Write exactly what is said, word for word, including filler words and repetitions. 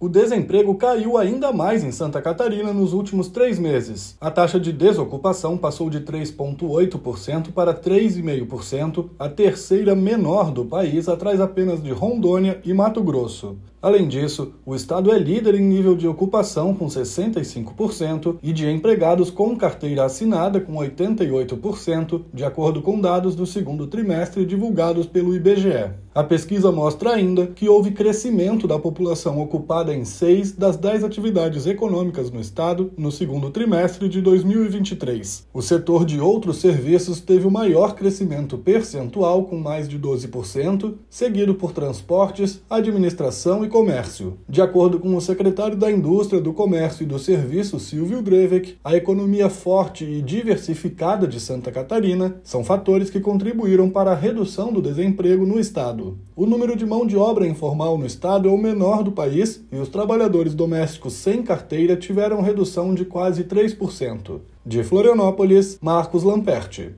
O desemprego caiu ainda mais em Santa Catarina nos últimos três meses. A taxa de desocupação passou de três vírgula oito por cento para três vírgula cinco por cento, a terceira menor do país, atrás apenas de Rondônia e Mato Grosso. Além disso, o estado é líder em nível de ocupação, com sessenta e cinco por cento, e de empregados com carteira assinada, com oitenta e oito por cento, de acordo com dados do segundo trimestre divulgados pelo I B G E. A pesquisa mostra ainda que houve crescimento da população ocupada em seis das dez atividades econômicas no estado no segundo trimestre de dois mil e vinte e três. O setor de outros serviços teve o maior crescimento percentual, com mais de doze por cento, seguido por transportes, administração e comércio. De acordo com o secretário da Indústria, do Comércio e do Serviço, Silvio Drevec, a economia forte e diversificada de Santa Catarina são fatores que contribuíram para a redução do desemprego no estado. O número de mão de obra informal no estado é o menor do país e os trabalhadores domésticos sem carteira tiveram redução de quase três por cento. De Florianópolis, Marcos Lamperti.